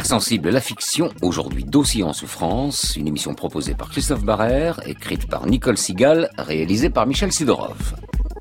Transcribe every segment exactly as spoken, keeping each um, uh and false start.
Hypersensible, la fiction, aujourd'hui Dossier en souffrance, une émission proposée par Christophe Barrère, écrite par Nicole Sigal, réalisée par Michel Sidorov.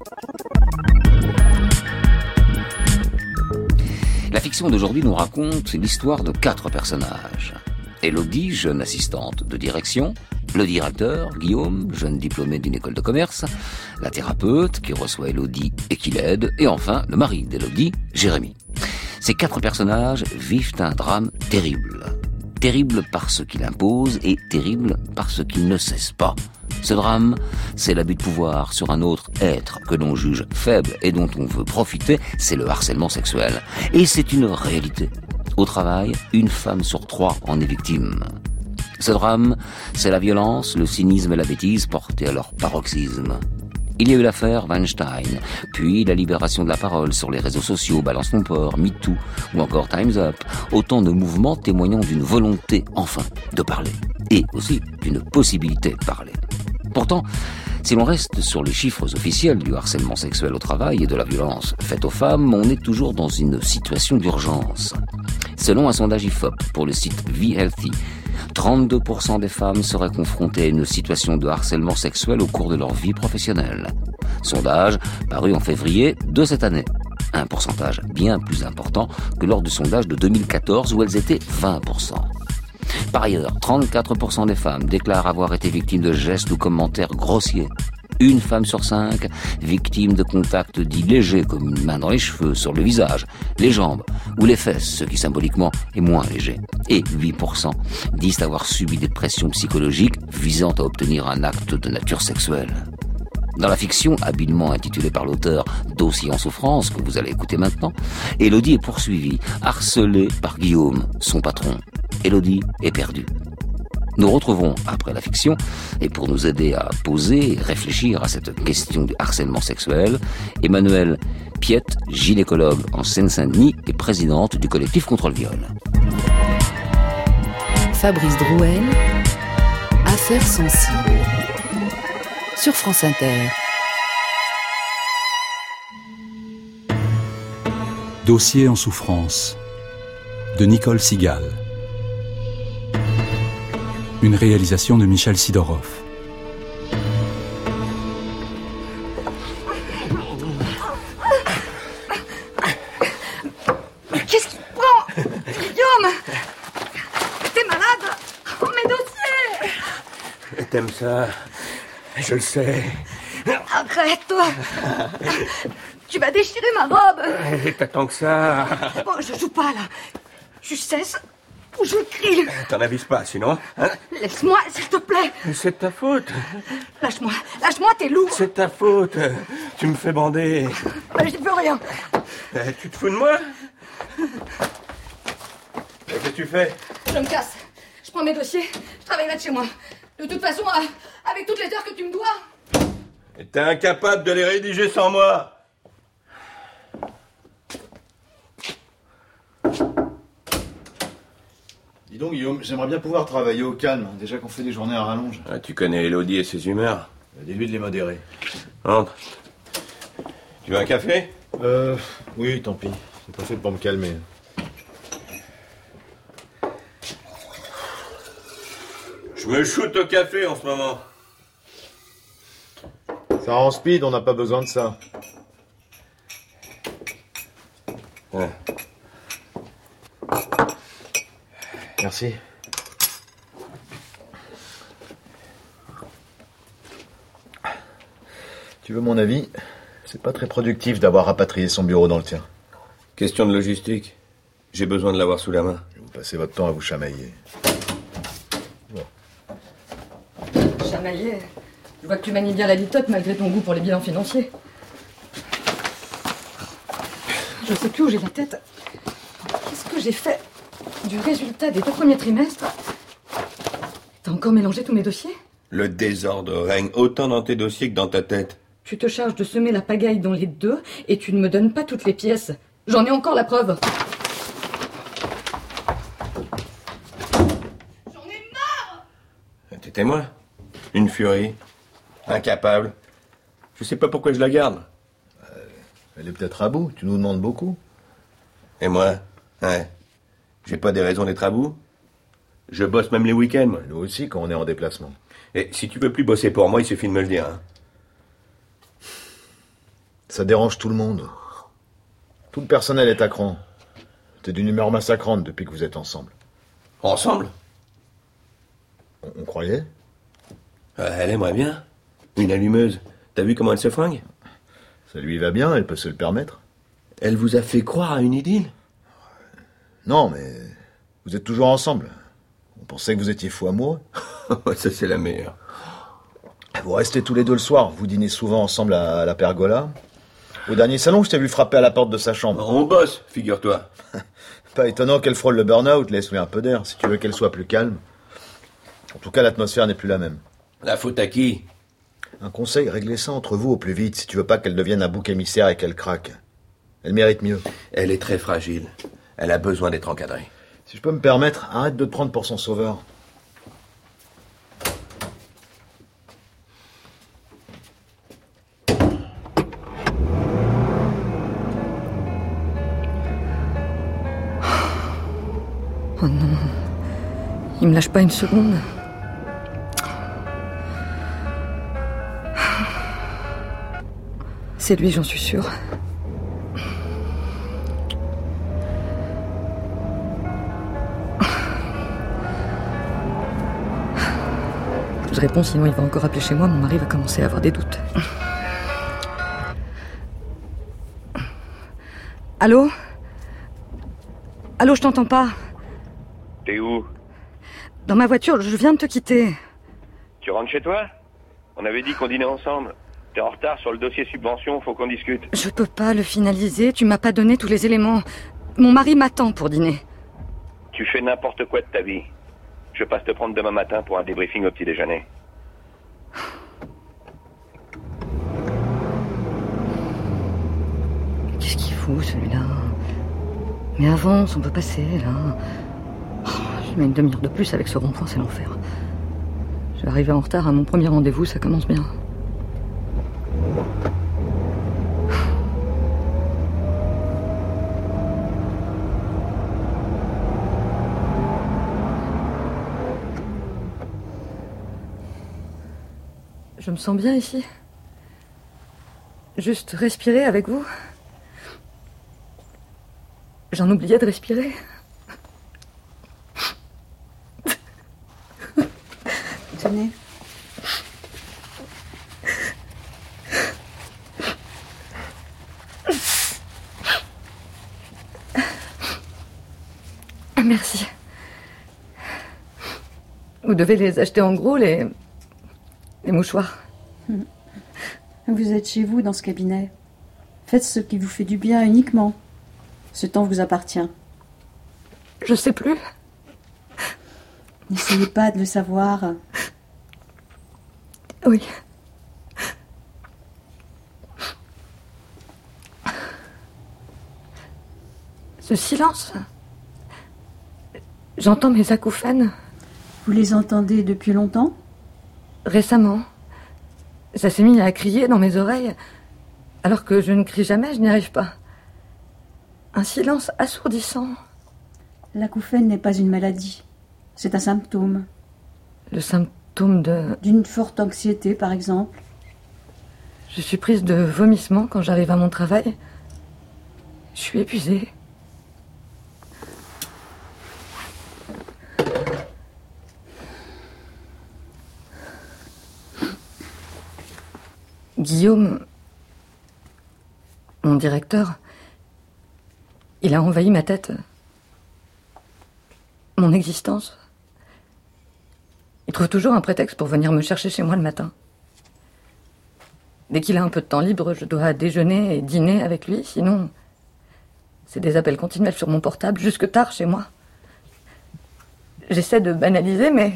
La fiction d'aujourd'hui nous raconte l'histoire de quatre personnages. Élodie, jeune assistante de direction, le directeur, Guillaume, jeune diplômé d'une école de commerce, la thérapeute qui reçoit Élodie et qui l'aide, et enfin le mari d'Élodie, Jérémy. Ces quatre personnages vivent un drame terrible. Terrible par ce qu'il impose et terrible par ce qu'il ne cesse pas. Ce drame, c'est l'abus de pouvoir sur un autre être que l'on juge faible et dont on veut profiter, c'est le harcèlement sexuel. Et c'est une réalité. Au travail, une femme sur trois en est victime. Ce drame, c'est la violence, le cynisme et la bêtise portés à leur paroxysme. Il y a eu l'affaire Weinstein, puis la libération de la parole sur les réseaux sociaux, Balance ton port, MeToo ou encore Time's Up. Autant de mouvements témoignant d'une volonté, enfin, de parler. Et aussi d'une possibilité de parler. Pourtant, si l'on reste sur les chiffres officiels du harcèlement sexuel au travail et de la violence faite aux femmes, on est toujours dans une situation d'urgence. Selon un sondage I F O P pour le site V-Healthy, trente-deux pour cent des femmes seraient confrontées à une situation de harcèlement sexuel au cours de leur vie professionnelle. Sondage paru en février de cette année. Un pourcentage bien plus important que lors du sondage de deux mille quatorze où elles étaient vingt pour cent. Par ailleurs, trente-quatre pour cent des femmes déclarent avoir été victimes de gestes ou commentaires grossiers. Une femme sur cinq victime de contacts dits légers comme une main dans les cheveux, sur le visage, les jambes ou les fesses, ce qui symboliquement est moins léger. Et huit pour cent disent avoir subi des pressions psychologiques visant à obtenir un acte de nature sexuelle. Dans la fiction, habilement intitulée par l'auteur Dossier en souffrance, que vous allez écouter maintenant, Élodie est poursuivie, harcelée par Guillaume, son patron. Élodie est perdue. Nous retrouvons, après la fiction, et pour nous aider à poser et réfléchir à cette question du harcèlement sexuel, Emmanuelle Piette, gynécologue en Seine-Saint-Denis et présidente du collectif contre le viol. Fabrice Drouel, Affaires sensibles, sur France Inter. Dossier en souffrance, de Nicole Sigal. Une réalisation de Michel Sidorov. Qu'est-ce qui te prend, Guillaume? T'es malade? Oh, mes dossiers! T'aimes ça? Je le sais. Arrête-toi! Tu vas déchirer ma robe! Et t'attends que ça? Bon, je joue pas, là. Tu cesses ou je crie. T'en avises pas, sinon, hein? Laisse-moi, s'il te plaît. C'est ta faute. Lâche-moi, lâche-moi, t'es lourd. C'est ta faute. Tu me fais bander. Mais j'y peux rien. Euh, tu te fous de moi? Qu'est-ce que tu fais? Je me casse. Je prends mes dossiers, je travaillerai de chez moi. De toute façon, avec toutes les heures que tu me dois. Et t'es incapable de les rédiger sans moi. Dis donc, Guillaume, j'aimerais bien pouvoir travailler au calme, déjà qu'on fait des journées à rallonge. Ah, tu connais Élodie et ses humeurs. Dis-lui de les modérer. Entre. Tu veux un café? Euh... Oui, tant pis. C'est pas fait pour me calmer. Je me shoot au café en ce moment. Ça rend speed, on n'a pas besoin de ça. Ouais. Merci. Tu veux mon avis? C'est pas très productif d'avoir rapatrié son bureau dans le tien. Question de logistique. J'ai besoin de l'avoir sous la main. Vous passez votre temps à vous chamailler. Chamailler. Je vois que tu manies bien la litote malgré ton goût pour les bilans financiers. Je sais plus où j'ai la tête. Qu'est-ce que j'ai fait du résultat des deux premiers trimestres? T'as encore mélangé tous mes dossiers? Le désordre règne autant dans tes dossiers que dans ta tête. Tu te charges de semer la pagaille dans les deux et tu ne me donnes pas toutes les pièces. J'en ai encore la preuve. J'en ai marre! T'es témoin? Une furie. Incapable. Je sais pas pourquoi je la garde. Euh, elle est peut-être à bout, tu nous demandes beaucoup. Et moi? Ouais. J'ai pas des raisons d'être à bout. Je bosse même les week-ends, moi. Nous aussi, quand on est en déplacement. Et si tu veux plus bosser pour moi, il suffit de me le dire. Hein. Ça dérange tout le monde. Tout le personnel est à cran. T'es d'une humeur massacrante depuis que vous êtes ensemble. Ensemble? On, on croyait? euh, Elle aimerait bien. Une allumeuse. T'as vu comment elle se fringue? Ça lui va bien, elle peut se le permettre. Elle vous a fait croire à une idylle? Non, mais vous êtes toujours ensemble. On pensait que vous étiez fous amoureux. Ça, c'est la meilleure. Vous restez tous les deux le soir. Vous dînez souvent ensemble à, à la pergola. Au dernier salon, je t'ai vu frapper à la porte de sa chambre. On bosse, figure-toi. Pas étonnant qu'elle frôle le burn-out. Laisse-lui un peu d'air, si tu veux qu'elle soit plus calme. En tout cas, l'atmosphère n'est plus la même. La faute à qui? Un conseil, réglez ça entre vous au plus vite, si tu veux pas qu'elle devienne un bouc émissaire et qu'elle craque. Elle mérite mieux. Elle est très fragile. Elle a besoin d'être encadrée. Si je peux me permettre, arrête de te prendre pour son sauveur. Oh non. Il me lâche pas une seconde. C'est lui, j'en suis sûre. Je réponds, sinon il va encore appeler chez moi. Mon mari va commencer à avoir des doutes. Allô? Allô, je t'entends pas. T'es où? Dans ma voiture, je viens de te quitter. Tu rentres chez toi? On avait dit qu'on dînait ensemble. T'es en retard sur le dossier subvention, faut qu'on discute. Je peux pas le finaliser, tu m'as pas donné tous les éléments. Mon mari m'attend pour dîner. Tu fais n'importe quoi de ta vie. Je passe te prendre demain matin pour un débriefing au petit déjeuner. Qu'est-ce qu'il fout, celui-là? Mais avance, on peut passer, là. Oh, je mets une demi-heure de plus avec ce rond-point, c'est l'enfer. Je vais arriver en retard à mon premier rendez-vous, ça commence bien. Je me sens bien ici. Juste respirer avec vous. J'en oubliais de respirer. Tenez. Merci. Vous devez les acheter en gros, les... les mouchoirs. Vous êtes chez vous dans ce cabinet. Faites ce qui vous fait du bien uniquement. Ce temps vous appartient. Je sais plus. N'essayez pas de le savoir. Oui. Ce silence. J'entends mes acouphènes. Vous les entendez depuis longtemps? Récemment. Ça s'est mis à crier dans mes oreilles, alors que je ne crie jamais, je n'y arrive pas. Un silence assourdissant. L'acouphène n'est pas une maladie. C'est un symptôme. Le symptôme de... D'une forte anxiété, par exemple. Je suis prise de vomissements quand j'arrive à mon travail. Je suis épuisée. Guillaume, mon directeur, il a envahi ma tête, mon existence. Il trouve toujours un prétexte pour venir me chercher chez moi le matin. Dès qu'il a un peu de temps libre, je dois déjeuner et dîner avec lui, sinon c'est des appels continuels sur mon portable jusque tard chez moi. J'essaie de banaliser, mais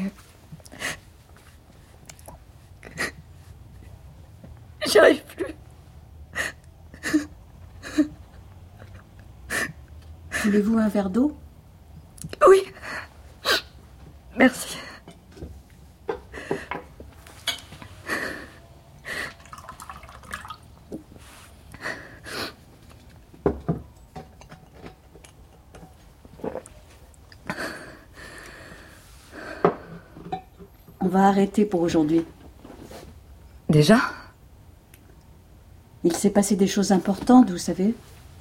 j'y arrive plus. Voulez-vous un verre d'eau? Oui. Merci. On va arrêter pour aujourd'hui. Déjà ? Il s'est passé des choses importantes, vous savez.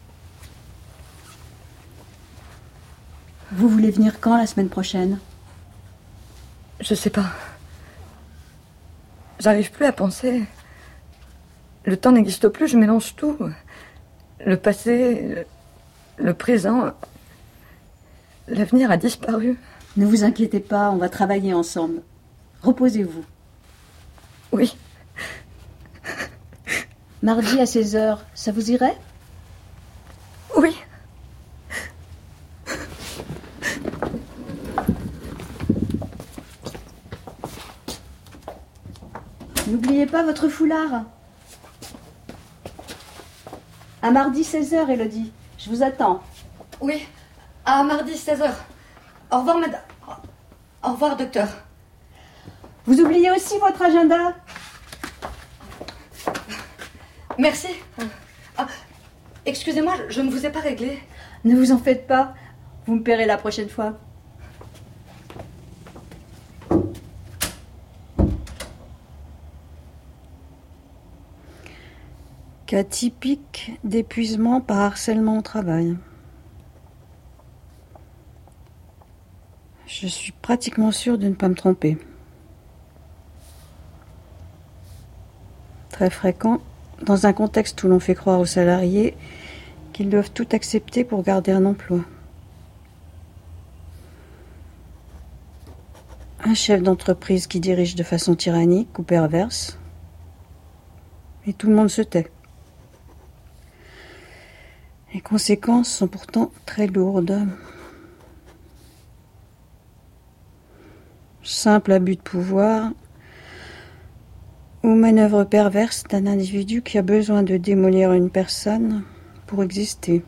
Vous voulez venir quand, la semaine prochaine ? Je sais pas. J'arrive plus à penser. Le temps n'existe plus, je mélange tout. Le passé, le, le présent. L'avenir a disparu. Ne vous inquiétez pas, on va travailler ensemble. Reposez-vous. Oui. Mardi à seize heures, ça vous irait ? Oui. N'oubliez pas votre foulard. À mardi seize heures, Élodie. Je vous attends. Oui, à mardi seize heures. Au revoir, madame. Au revoir, docteur. Vous oubliez aussi votre agenda ? Merci. Ah, excusez-moi, je ne vous ai pas réglé. Ne vous en faites pas. Vous me paierez la prochaine fois. Cas typique d'épuisement par harcèlement au travail. Je suis pratiquement sûre de ne pas me tromper. Très fréquent, dans un contexte où l'on fait croire aux salariés qu'ils doivent tout accepter pour garder un emploi. Un chef d'entreprise qui dirige de façon tyrannique ou perverse, et tout le monde se tait. Les conséquences sont pourtant très lourdes. Simple abus de pouvoir ou manœuvre perverse d'un individu qui a besoin de démolir une personne pour exister.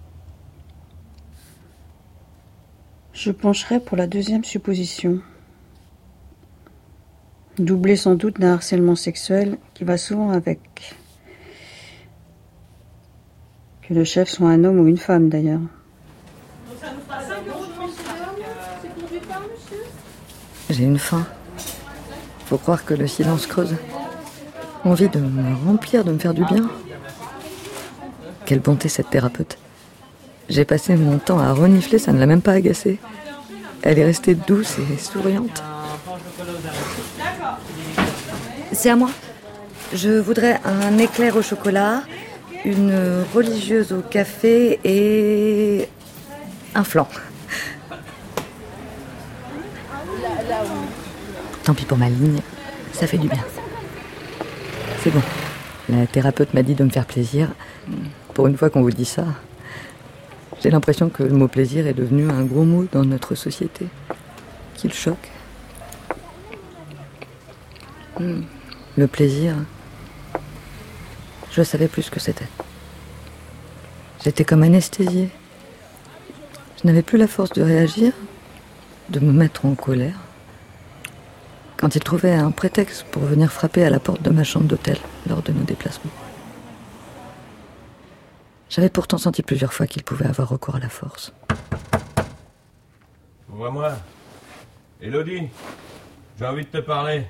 Je pencherai pour la deuxième supposition. Doublé sans doute d'un harcèlement sexuel qui va souvent avec. Que le chef soit un homme ou une femme d'ailleurs. J'ai une faim. Faut croire que le silence creuse. Envie de me remplir, de me faire du bien. Quelle bonté cette thérapeute. J'ai passé mon temps à renifler, ça ne l'a même pas agacée. Elle est restée douce et souriante. C'est à moi. Je voudrais un éclair au chocolat, une religieuse au café et un flan. Tant pis pour ma ligne, ça fait du bien. C'est bon. La thérapeute m'a dit de me faire plaisir. Pour une fois qu'on vous dit ça, j'ai l'impression que le mot plaisir est devenu un gros mot dans notre société, qu'il choque. Le plaisir, je savais plus ce que c'était. J'étais comme anesthésiée. Je n'avais plus la force de réagir, de me mettre en colère. Quand il trouvait un prétexte pour venir frapper à la porte de ma chambre d'hôtel lors de nos déplacements. J'avais pourtant senti plusieurs fois qu'il pouvait avoir recours à la force. Ouvre-moi. Élodie, j'ai envie de te parler.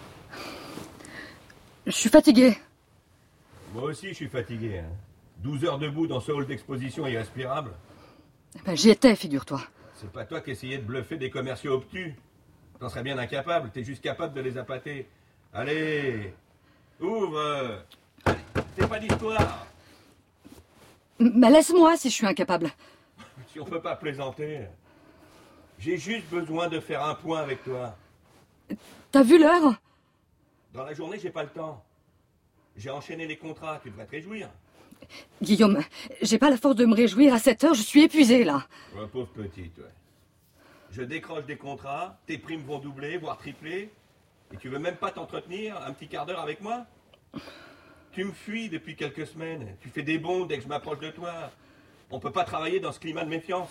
Je suis fatiguée. Moi aussi, je suis fatigué. Hein. douze heures debout dans ce hall d'exposition irrespirable. Ben, j'y étais, figure-toi. C'est pas toi qui essayais de bluffer des commerciaux obtus. T'en serais bien incapable, t'es juste capable de les appâter. Allez, ouvre. Allez, c'est pas d'histoire. Mais laisse-moi si je suis incapable. Si on peut pas plaisanter. J'ai juste besoin de faire un point avec toi. T'as vu l'heure ? Dans la journée, j'ai pas le temps. J'ai enchaîné les contrats, tu devrais te réjouir. Guillaume, j'ai pas la force de me réjouir à cette heure, je suis épuisée là. Ouais, pauvre petite, ouais. Je décroche des contrats, tes primes vont doubler, voire tripler, et tu veux même pas t'entretenir un petit quart d'heure avec moi ? Tu me fuis depuis quelques semaines, tu fais des bonds dès que je m'approche de toi. On peut pas travailler dans ce climat de méfiance.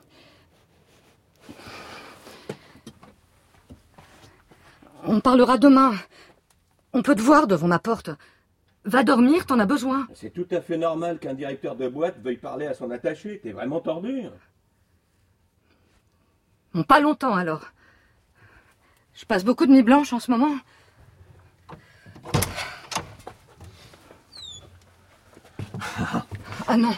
On parlera demain. On peut te voir devant ma porte. Va dormir, t'en as besoin. C'est tout à fait normal qu'un directeur de boîte veuille parler à son attaché. T'es vraiment tordu. Bon, pas longtemps alors. Je passe beaucoup de nuits blanches en ce moment. Ah non.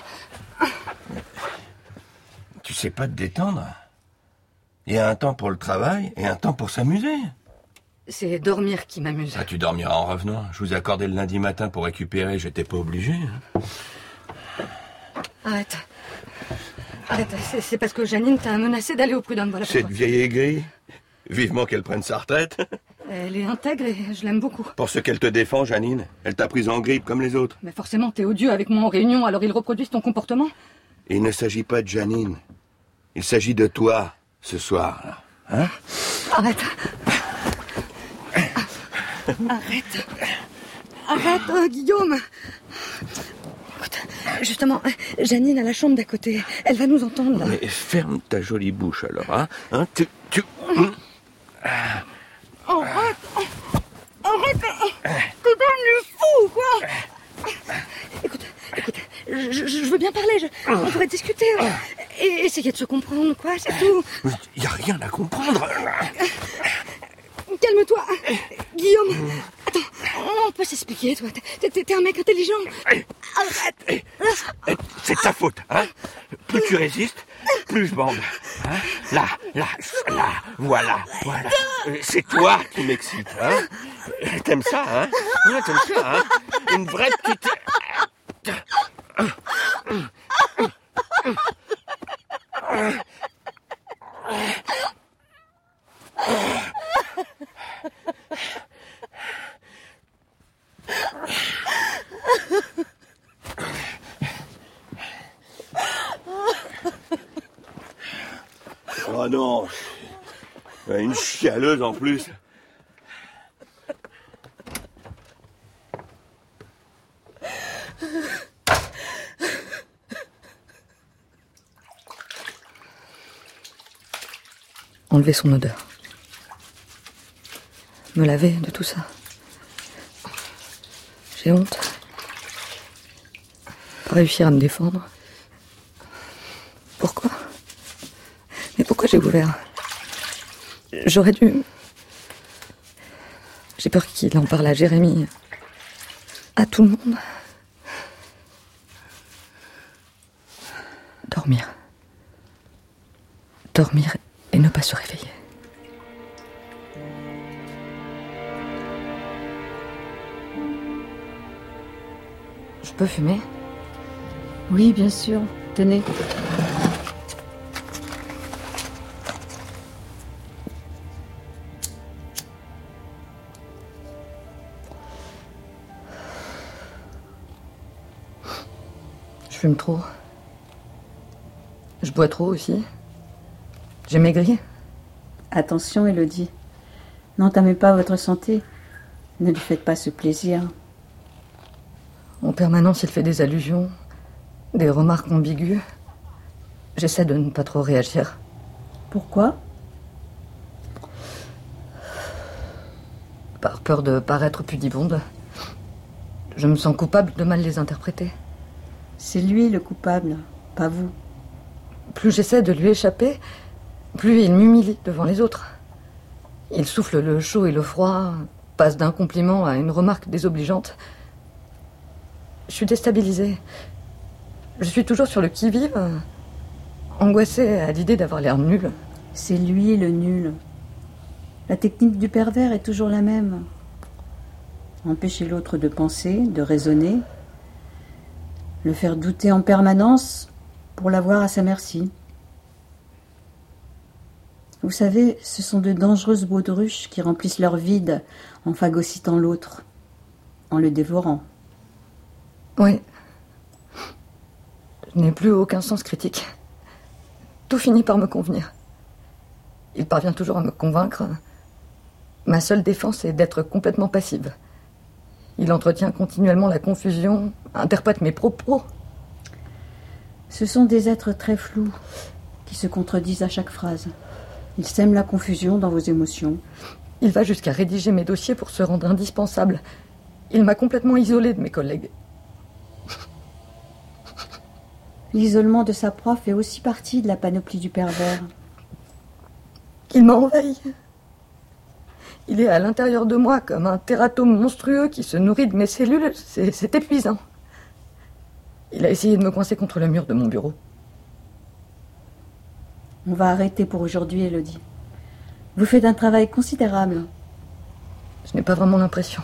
Tu sais pas te détendre? Il y a un temps pour le travail et un temps pour s'amuser. C'est dormir qui m'amuse. Ah, tu dormiras en revenant. Je vous ai accordé le lundi matin pour récupérer, j'étais pas obligé. Hein. Arrête. Arrête, c'est, c'est parce que Janine t'a menacé d'aller au prud'homme, voilà pourquoi. Cette vieille aigrie, vivement qu'elle prenne sa retraite. Elle est intègre et je l'aime beaucoup. Pour ce qu'elle te défend, Janine, elle t'a prise en grippe comme les autres. Mais forcément, t'es odieux avec moi en réunion, alors ils reproduisent ton comportement. Il ne s'agit pas de Janine. Il s'agit de toi, ce soir. Hein? Arrête. Arrête. Arrête, oh, Guillaume. Écoute, justement, Janine a la chambre d'à côté. Elle va nous entendre, là. Mais ferme ta jolie bouche, alors, hein, hein tu... tu... Arrête. Arrête. T'es devenu fou, quoi. Écoute, écoute, je, je, je veux bien parler. Je, on pourrait discuter. Et essayer de se comprendre, quoi, c'est tout. Il n'y a rien à comprendre. Calme-toi. Guillaume, attends, on peut s'expliquer, toi. T'es, t'es, t'es un mec intelligent. Arrête. C'est ta faute, hein. Plus tu résistes, plus je bande. Hein, là, là, là, voilà, voilà. C'est toi qui m'excite, hein. T'aimes ça, hein. Ouais, t'aimes ça, hein. Une vraie petite... Oh non, une chialeuse en plus. Enlever son odeur. Me laver de tout ça. J'ai honte. Pas réussir à me défendre. Pourquoi ? Mais pourquoi j'ai ouvert ? J'aurais dû... J'ai peur qu'il en parle à Jérémy. À tout le monde. Dormir. Dormir et ne pas se réveiller. Je peux fumer ? Oui, bien sûr. Tenez. Je fume trop. Je bois trop aussi. J'ai maigri. Attention, Élodie. N'entamez pas votre santé. Ne lui faites pas ce plaisir. En permanence, il fait des allusions, des remarques ambiguës. J'essaie de ne pas trop réagir. Pourquoi ? Par peur de paraître pudibonde. Je me sens coupable de mal les interpréter. C'est lui le coupable, pas vous. Plus j'essaie de lui échapper, plus il m'humilie devant les autres. Il souffle le chaud et le froid, passe d'un compliment à une remarque désobligeante. Je suis déstabilisée. Je suis toujours sur le qui-vive, angoissée à l'idée d'avoir l'air nulle. C'est lui le nul. La technique du pervers est toujours la même. Empêcher l'autre de penser, de raisonner, le faire douter en permanence pour l'avoir à sa merci. Vous savez, ce sont de dangereuses baudruches qui remplissent leur vide en phagocytant l'autre, en le dévorant. Oui. Je n'ai plus aucun sens critique. Tout finit par me convenir. Il parvient toujours à me convaincre. Ma seule défense est d'être complètement passive. Il entretient continuellement la confusion, interprète mes propos. Ce sont des êtres très flous qui se contredisent à chaque phrase. Ils sèment la confusion dans vos émotions. Il va jusqu'à rédiger mes dossiers pour se rendre indispensable. Il m'a complètement isolée de mes collègues. L'isolement de sa proie fait aussi partie de la panoplie du pervers. Il m'a envahi. Il est à l'intérieur de moi comme un tératome monstrueux qui se nourrit de mes cellules. C'est, c'est épuisant. Il a essayé de me coincer contre le mur de mon bureau. On va arrêter pour aujourd'hui, Élodie. Vous faites un travail considérable. Je n'ai pas vraiment l'impression.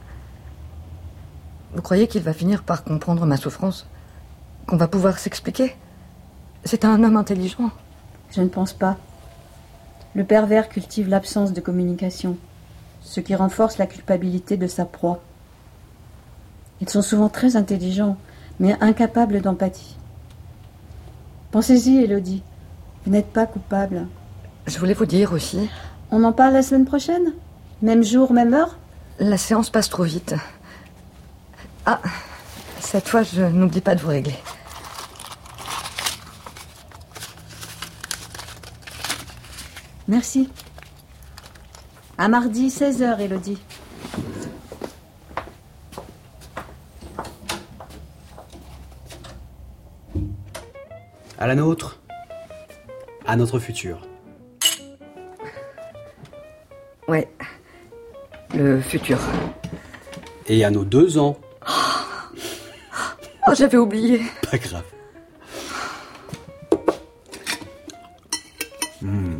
Vous croyez qu'il va finir par comprendre ma souffrance? Qu'on va pouvoir s'expliquer? C'est un homme intelligent. Je ne pense pas. Le pervers cultive l'absence de communication, ce qui renforce la culpabilité de sa proie. Ils sont souvent très intelligents, mais incapables d'empathie. Pensez-y, Élodie. Vous n'êtes pas coupable. Je voulais vous dire aussi... On en parle la semaine prochaine? Même jour, même heure? La séance passe trop vite. Ah, cette fois, je n'oublie pas de vous régler. Merci. À mardi, seize heures, Élodie. À la nôtre. À notre futur. Ouais. Le futur. Et à nos deux ans. Oh, j'avais oublié. Pas grave. Mmh.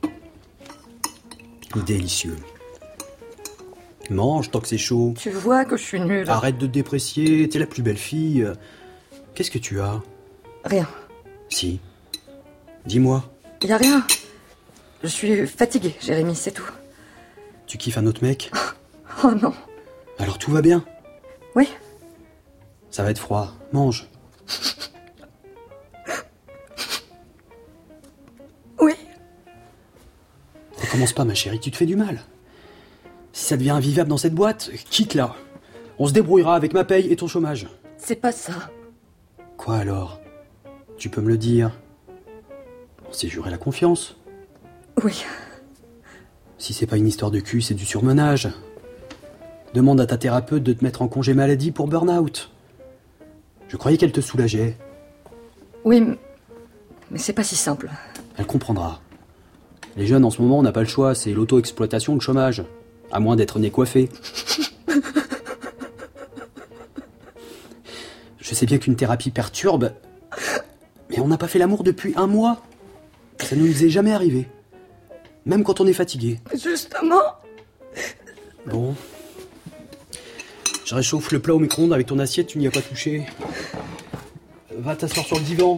Délicieux. Mange tant que c'est chaud. Tu vois que je suis nulle. Arrête de te déprécier, t'es la plus belle fille. Qu'est-ce que tu as? Rien. Si. Dis-moi. Y a rien. Je suis fatiguée, Jérémy, c'est tout. Tu kiffes un autre mec? Oh non. Alors tout va bien? Oui. Ça va être froid. Mange. Oui. Recommence pas, ma chérie, tu te fais du mal. Si ça devient invivable dans cette boîte, quitte-la. On se débrouillera avec ma paye et ton chômage. C'est pas ça. Quoi alors? Tu peux me le dire? On s'est juré la confiance. Oui. Si c'est pas une histoire de cul, c'est du surmenage. Demande à ta thérapeute de te mettre en congé maladie pour burn-out. Je croyais qu'elle te soulageait. Oui, mais c'est pas si simple. Elle comprendra. Les jeunes, en ce moment, on n'a pas le choix. C'est l'auto-exploitation, le chômage. À moins d'être nez coiffé. Je sais bien qu'une thérapie perturbe, mais on n'a pas fait l'amour depuis un mois. Ça ne nous est jamais arrivé. Même quand on est fatigué. Justement. Bon. Je réchauffe le plat au micro-ondes avec ton assiette, tu n'y as pas touché. Va t'asseoir sur le divan.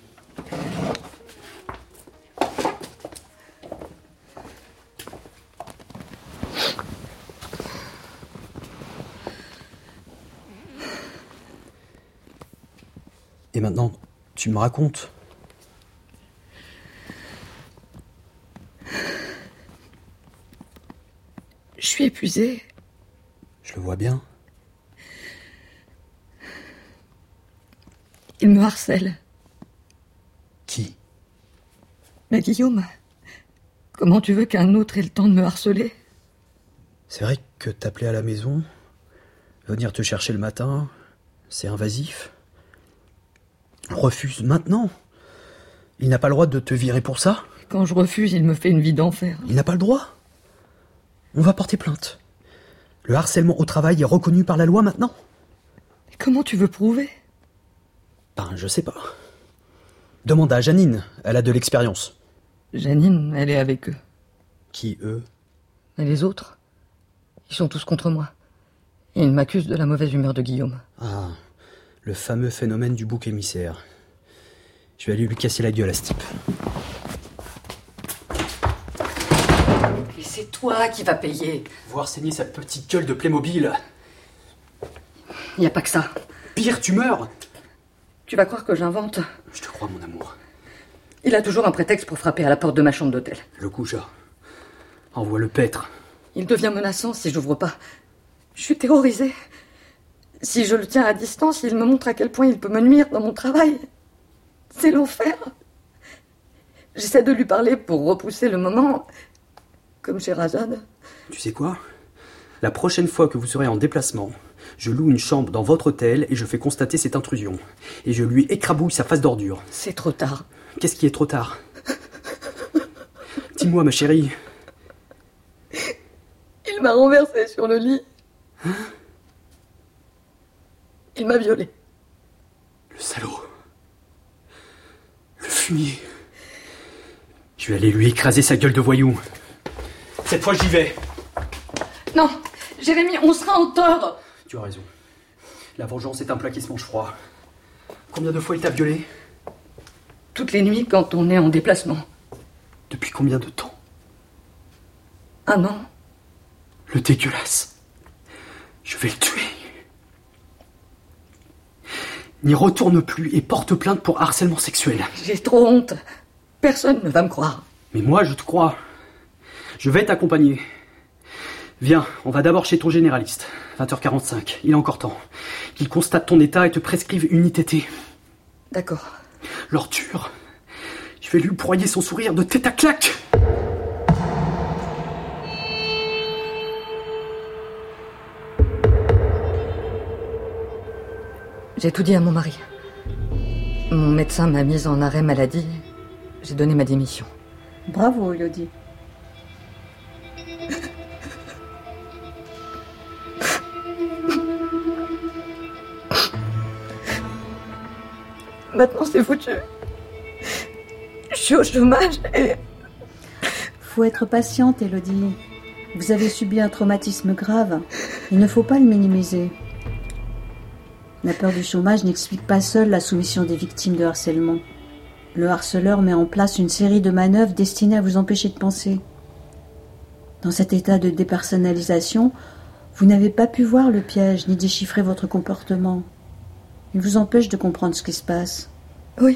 Et maintenant, tu me racontes. Je suis épuisée. Je le vois bien. Il me harcèle. Qui? Mais Guillaume, comment tu veux qu'un autre ait le temps de me harceler? C'est vrai que t'appeler à la maison, venir te chercher le matin, c'est invasif. Refuse maintenant. Il n'a pas le droit de te virer pour ça. Quand je refuse, il me fait une vie d'enfer. Il n'a pas le droit. On va porter plainte. Le harcèlement au travail est reconnu par la loi maintenant. Mais comment tu veux prouver? Ben, je sais pas. Demande à Janine, elle a de l'expérience. Janine, elle est avec eux. Qui, eux? Et les autres? Ils sont tous contre moi. Et ils m'accusent de la mauvaise humeur de Guillaume. Ah, le fameux phénomène du bouc émissaire. Je vais aller lui casser la gueule à ce type. Et c'est toi qui vas payer. Voir saigner sa petite gueule de Playmobil. Il n'y a pas que ça. Pire, tu meurs. Tu vas croire que j'invente? Je te crois, mon amour. Il a toujours un prétexte pour frapper à la porte de ma chambre d'hôtel. Le goujat. Envoie le paître. Il devient menaçant si j'ouvre pas. Je suis terrorisée. Si je le tiens à distance, il me montre à quel point il peut me nuire dans mon travail. C'est l'enfer. J'essaie de lui parler pour repousser le moment, comme Sherazade. Tu sais quoi? La prochaine fois que vous serez en déplacement, je loue une chambre dans votre hôtel et je fais constater cette intrusion. Et je lui écrabouille sa face d'ordure. C'est trop tard. Qu'est-ce qui est trop tard? Dis-moi, ma chérie. Tu m'as renversée sur le lit. Hein? Il m'a violée. Le salaud. Le fumier. Je vais aller lui écraser sa gueule de voyou. Cette fois, j'y vais. Non, Jérémy, on sera en tort. Tu as raison. La vengeance est un plat qui se mange froid. Combien de fois il t'a violé? Toutes les nuits quand on est en déplacement. Depuis combien de temps? Un an. Le dégueulasse. Je vais le tuer. N'y retourne plus et porte plainte pour harcèlement sexuel. J'ai trop honte. Personne ne va me croire. Mais moi, je te crois. Je vais t'accompagner. Viens, on va d'abord chez ton généraliste. vingt heures quarante-cinq, il est encore temps. Qu'il constate ton état et te prescrive une I T T. D'accord. L'ordure. Je vais lui broyer son sourire de tête à claque. J'ai tout dit à mon mari. Mon médecin m'a mise en arrêt maladie. J'ai donné ma démission. Bravo, Elodie. Maintenant, c'est foutu. Je suis au chômage et... Faut être patiente, Elodie. Vous avez subi un traumatisme grave. Il ne faut pas le minimiser. La peur du chômage n'explique pas seule la soumission des victimes de harcèlement. Le harceleur met en place une série de manœuvres destinées à vous empêcher de penser. Dans cet état de dépersonnalisation, vous n'avez pas pu voir le piège ni déchiffrer votre comportement. Il vous empêche de comprendre ce qui se passe. Oui.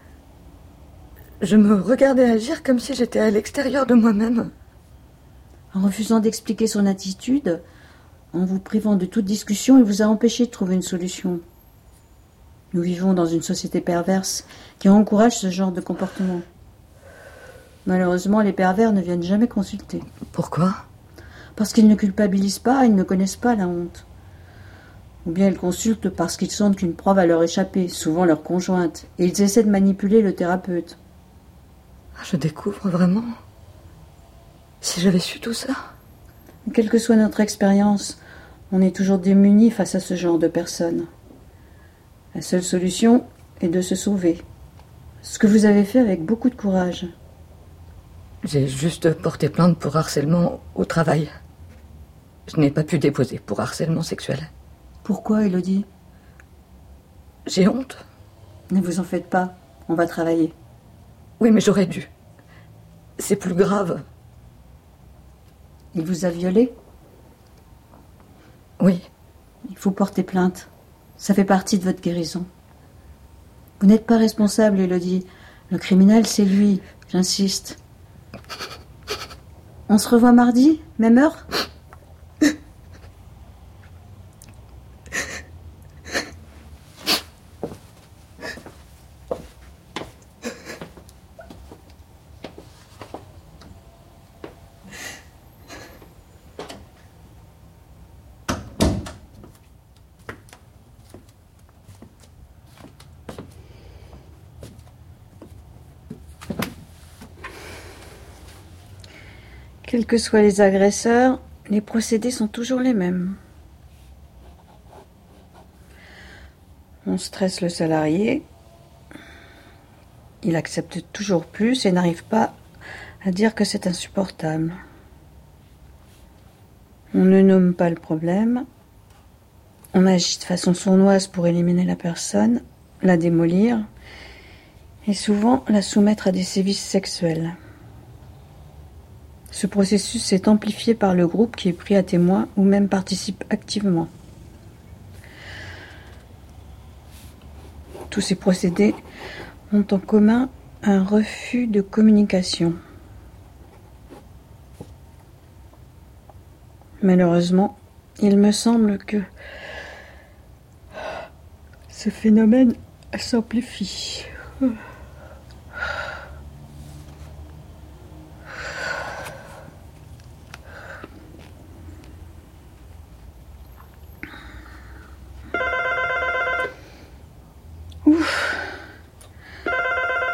Je me regardais agir comme si j'étais à l'extérieur de moi-même. En refusant d'expliquer son attitude, en vous privant de toute discussion, il vous a empêché de trouver une solution. Nous vivons dans une société perverse qui encourage ce genre de comportement. Malheureusement, les pervers ne viennent jamais consulter. Pourquoi? Parce qu'ils ne culpabilisent pas, ils ne connaissent pas la honte. Ou bien ils consultent parce qu'ils sentent qu'une proie va leur échapper, souvent leur conjointe, et ils essaient de manipuler le thérapeute. Je découvre vraiment. Si j'avais su tout ça. Quelle que soit notre expérience, on est toujours démunis face à ce genre de personnes. La seule solution est de se sauver. Ce que vous avez fait avec beaucoup de courage. J'ai juste porté plainte pour harcèlement au travail. Je n'ai pas pu déposer pour harcèlement sexuel. Pourquoi, Elodie? J'ai honte. Ne vous en faites pas, on va travailler. Oui, mais j'aurais dû. C'est plus grave. Il vous a violée? Oui. Il faut porter plainte. Ça fait partie de votre guérison. Vous n'êtes pas responsable, Elodie. Le criminel, c'est lui, j'insiste. On se revoit mardi, même heure? Quels que soient les agresseurs, les procédés sont toujours les mêmes. On stresse le salarié, il accepte toujours plus et n'arrive pas à dire que c'est insupportable. On ne nomme pas le problème, on agit de façon sournoise pour éliminer la personne, la démolir et souvent la soumettre à des sévices sexuels. Ce processus est amplifié par le groupe qui est pris à témoin ou même participe activement. Tous ces procédés ont en commun un refus de communication. Malheureusement, il me semble que ce phénomène s'amplifie. Ouf.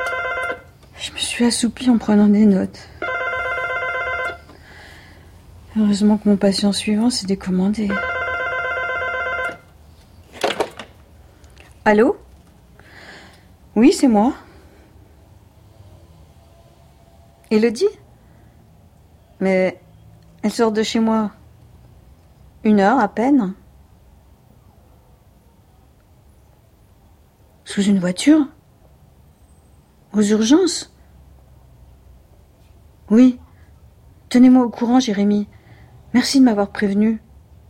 Je me suis assoupie en prenant des notes. Heureusement que mon patient suivant s'est décommandé. Allô? Oui, c'est moi. Élodie? Mais elle sort de chez moi. Une heure à peine. Sous une voiture? Aux urgences? Oui. Tenez-moi au courant, Jérémy. Merci de m'avoir prévenu.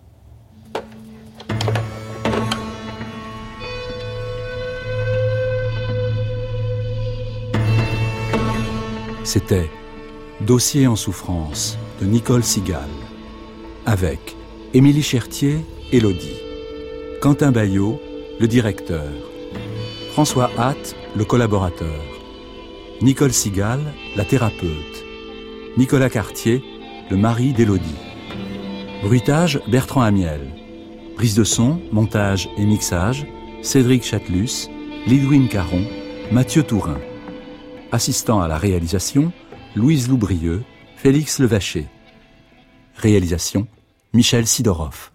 C'était Dossier en souffrance de Nicole Sigal, avec Émilie Chertier, Élodie, Quentin Baillot, le directeur, François Hatt, le collaborateur, Nicole Sigal, la thérapeute, Nicolas Cartier, le mari d'Élodie. Bruitage, Bertrand Amiel. Prise de son, montage et mixage, Cédric Chatelus, Lidwin Caron, Mathieu Tourin. Assistant à la réalisation, Louise Loubrieux, Félix Levaché. Réalisation, Michel Sidorov.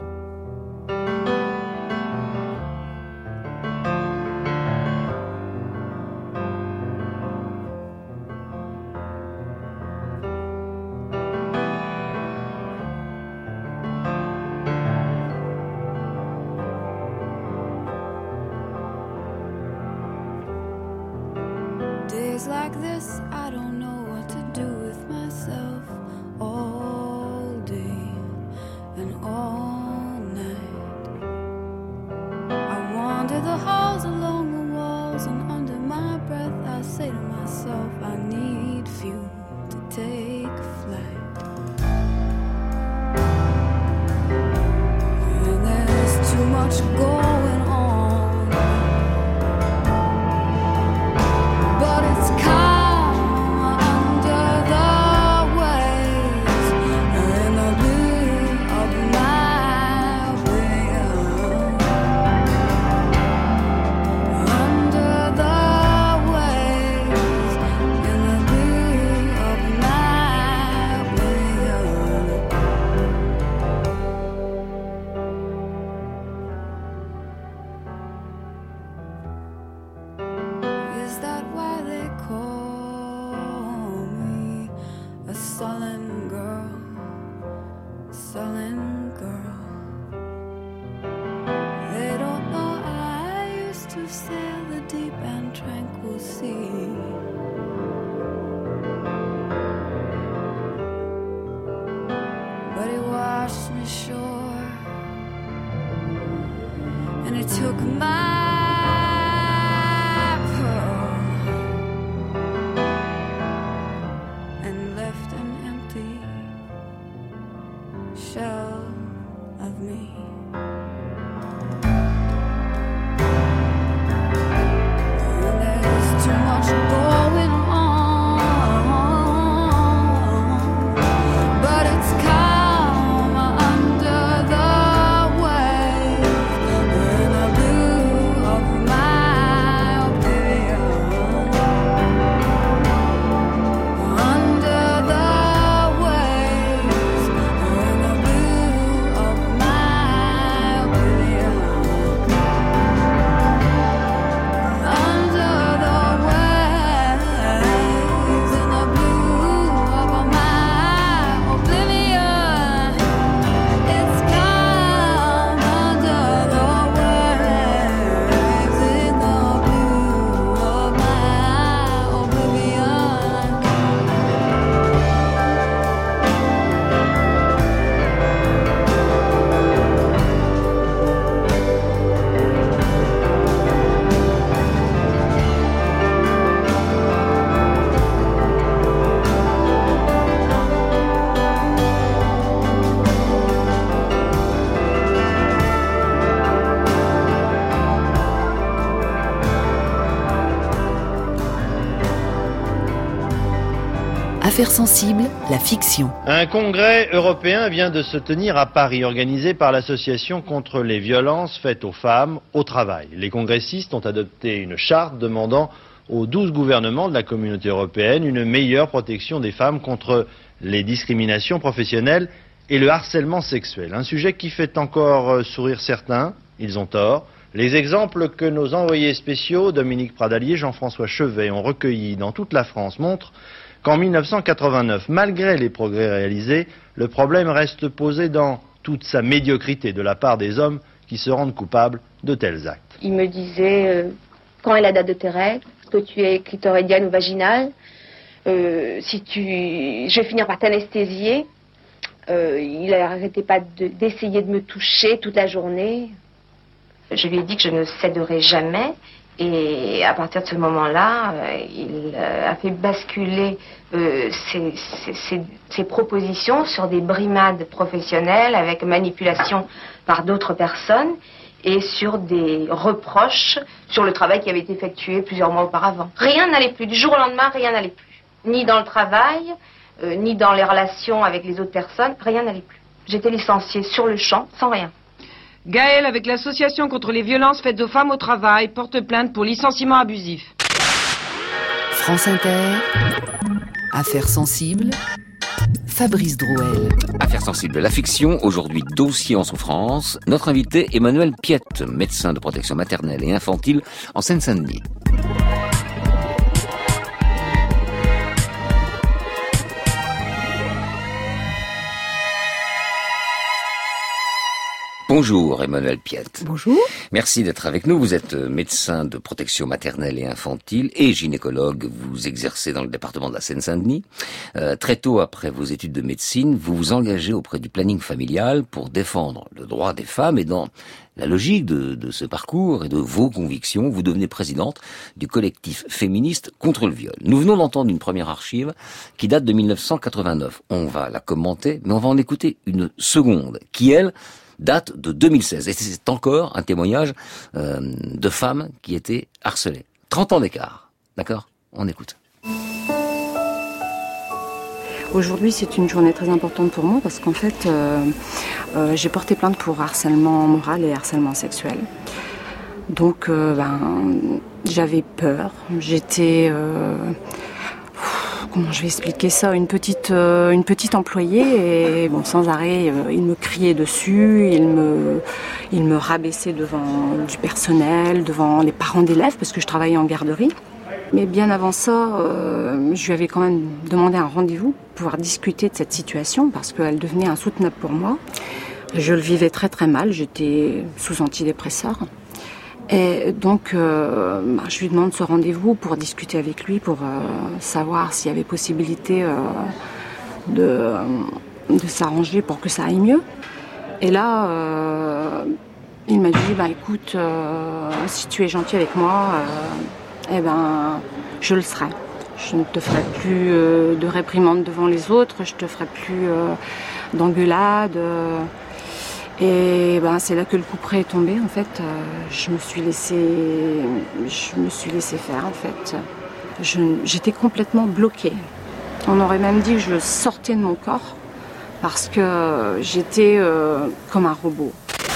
Days like this, I don't know what to do with myself all day and all night. I wander the halls along the walls, and under my breath I say to myself, I need fuel to take flight. And there's too much going on. Affaires sensibles, la fiction. Un congrès européen vient de se tenir à Paris, organisé par l'Association contre les violences faites aux femmes au travail. Les congressistes ont adopté une charte demandant aux douze gouvernements de la communauté européenne une meilleure protection des femmes contre les discriminations professionnelles et le harcèlement sexuel. Un sujet qui fait encore sourire certains, ils ont tort. Les exemples que nos envoyés spéciaux, Dominique Pradalier, Jean-François Chevet, ont recueillis dans toute la France montrent qu'en mille neuf cent quatre-vingt-neuf, malgré les progrès réalisés, le problème reste posé dans toute sa médiocrité de la part des hommes qui se rendent coupables de tels actes. Il me disait, euh, quand est la date de tes règles, est-ce que tu es clitoridienne ou vaginale, euh, si tu... je vais finir par t'anesthésier. Euh, il n'arrêtait pas de, d'essayer de me toucher toute la journée. Je lui ai dit que je ne céderai jamais. Et à partir de ce moment-là, euh, il euh, a fait basculer euh, ses, ses, ses, ses propositions sur des brimades professionnelles avec manipulation par d'autres personnes et sur des reproches sur le travail qui avait été effectué plusieurs mois auparavant. Rien n'allait plus. Du jour au lendemain, rien n'allait plus. Ni dans le travail, euh, ni dans les relations avec les autres personnes, rien n'allait plus. J'étais licenciée sur le champ, sans rien. Gaël, avec l'association contre les violences faites aux femmes au travail, porte plainte pour licenciement abusif. France Inter, Affaires sensibles, Fabrice Drouel. Affaires sensibles, la fiction, aujourd'hui dossier en souffrance. Notre invité, Emmanuel Piette, médecin de protection maternelle et infantile en Seine-Saint-Denis. Bonjour Emmanuel Piette. Bonjour. Merci d'être avec nous. Vous êtes médecin de protection maternelle et infantile et gynécologue. Vous exercez dans le département de la Seine-Saint-Denis. Euh, très tôt après vos études de médecine, vous vous engagez auprès du planning familial pour défendre le droit des femmes et dans la logique de, de ce parcours et de vos convictions, vous devenez présidente du collectif féministe contre le viol. Nous venons d'entendre une première archive qui date de mille neuf cent quatre-vingt-neuf. On va la commenter, mais on va en écouter une seconde qui, elle, date de deux mille seize. Et c'est encore un témoignage euh, de femmes qui étaient harcelées. trente ans d'écart. D'accord ? On écoute. Aujourd'hui, c'est une journée très importante pour moi parce qu'en fait, euh, euh, j'ai porté plainte pour harcèlement moral et harcèlement sexuel. Donc, euh, ben, j'avais peur. J'étais... Euh, Comment je vais expliquer ça ? Une petite, euh, une petite employée et bon, sans arrêt, euh, il me criait dessus, il me, il me rabaissait devant du personnel, devant les parents d'élèves parce que je travaillais en garderie. Mais bien avant ça, euh, je lui avais quand même demandé un rendez-vous pour pouvoir discuter de cette situation parce qu'elle devenait insoutenable pour moi. Je le vivais très très mal, j'étais sous antidépresseur. Et donc, euh, bah, je lui demande ce rendez-vous pour discuter avec lui, pour euh, savoir s'il y avait possibilité euh, de, euh, de s'arranger pour que ça aille mieux. Et là, euh, il m'a dit, bah, écoute, euh, si tu es gentil avec moi, euh, eh ben, je le serai. Je ne te ferai plus euh, de réprimande devant les autres, je te ferai plus euh, d'engueulade. Euh, Et ben, c'est là que le coup près est tombé. En fait, euh, je me suis laissée, je me suis laissée faire. En fait, je, j'étais complètement bloquée. On aurait même dit que je sortais de mon corps parce que j'étais euh, comme un robot.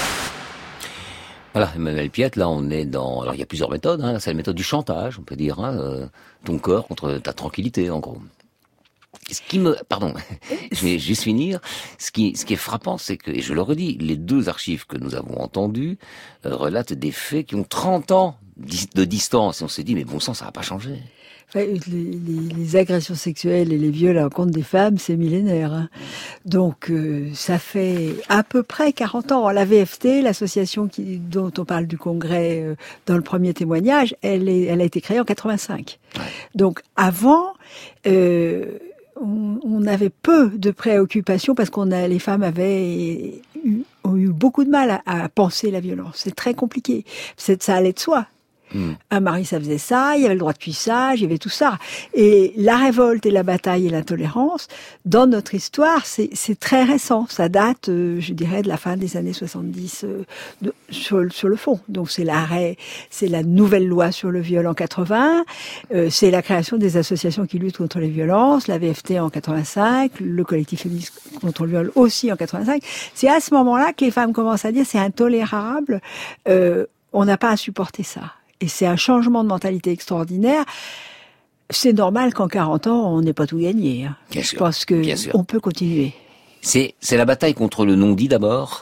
Voilà, Emmanuel Piette, là on est dans... Alors il y a plusieurs méthodes, hein. C'est la méthode du chantage, on peut dire, hein, euh, ton corps contre ta tranquillité, en gros. Ce qui me, pardon, je vais juste finir. Ce qui, ce qui est frappant, c'est que, et je le redis, les deux archives que nous avons entendues euh, relatent des faits qui ont trente ans de distance. Et on s'est dit, mais bon sang, ça va pas changer. Enfin, les, les, les agressions sexuelles et les viols à l'encontre des femmes, c'est millénaire. Hein. Donc, euh, ça fait à peu près quarante ans. La V F T, l'association qui, dont on parle du congrès euh, dans le premier témoignage, elle, est, elle a été créée en quatre-vingt-cinq. Ouais. Donc, avant... Euh, On, on avait peu de préoccupations parce qu'on a, les femmes avaient eu, ont eu beaucoup de mal à, à penser la violence. C'est très compliqué. C'est, ça allait de soi. Mmh. Un mari, ça faisait ça, il y avait le droit de cuissage, il y avait tout ça. Et la révolte et la bataille et l'intolérance, dans notre histoire, c'est, c'est très récent. Ça date, euh, je dirais, de la fin des années soixante-dix euh, de, sur, sur le fond. Donc c'est l'arrêt, c'est la nouvelle loi sur le viol en quatre-vingts, euh, c'est la création des associations qui luttent contre les violences, la V F T en quatre-vingt-cinq, le collectif féministe contre le viol aussi en quatre-vingt-cinq. C'est à ce moment-là que les femmes commencent à dire c'est intolérable, euh, on n'a pas à supporter ça. Et c'est un changement de mentalité extraordinaire. C'est normal qu'en quarante ans, on n'ait pas tout gagné. Hein. Bien Je sûr, pense que on peut continuer. C'est, c'est la bataille contre le non-dit d'abord?